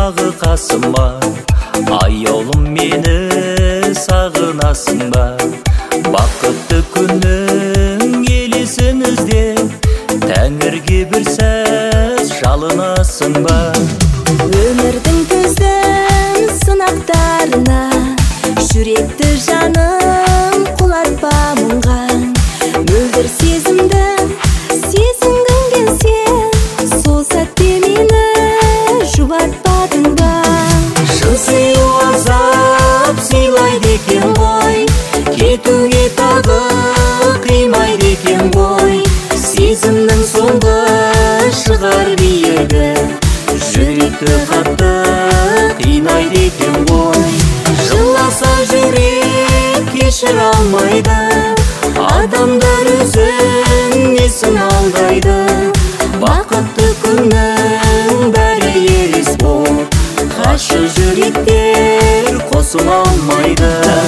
дағы қасыма, аяулым мені сағынасың ба? Бақытты күннің елесін іздеп, тәңірге бір сәз жалынасың ба? Өмірдің төзім сынақтарына, жүректі жаным құлатпа мұңға. Мөлдір сезімді сезінгің келсе, сол сәтте мені жұбатпадың ба? Шын сыйлы азап сыйлайды екен ғой, кетуге тағы қимайды екен ғой. Сезімнің соңғы шығар биігі, жүректі қатты қинайды екен ғой. Жыласа жүрек кешір алмайды, адамдар өзін несін алдайды. Бақытты күннің бәрі елес болып, қашы жүректер қосыла алмайды.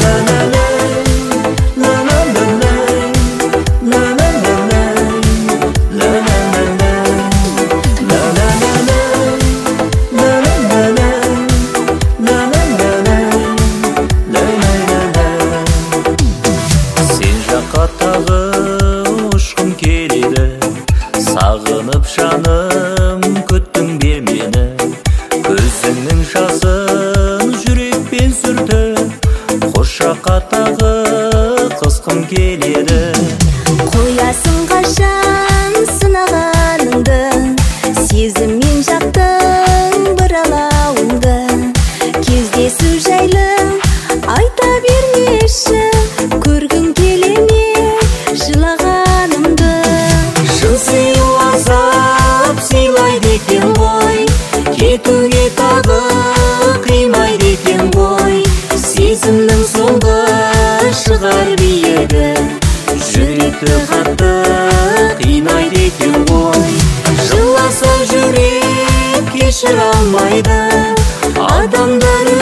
Тағы ұшқым келеді, сағынып жаным күттің бе мені? Көзіңнің жасын жүрекпен сүртіп, қош жаққа тағы қысқым келеді. Қоясың қашан сынағаныңды, сезіммен жақтың бір алауыңды. Кездесу жайлы айта бермеші, көргің келе ме жылағанымды? Шын сыйлы азап сыйлайды екен ғой, кетуге тағы қимайды екен ғой. Сезімнің соңғы шығар биігі, жүректі қатты қинайды екен ғой. Жыласа жүрек кешір алмайды, адамдар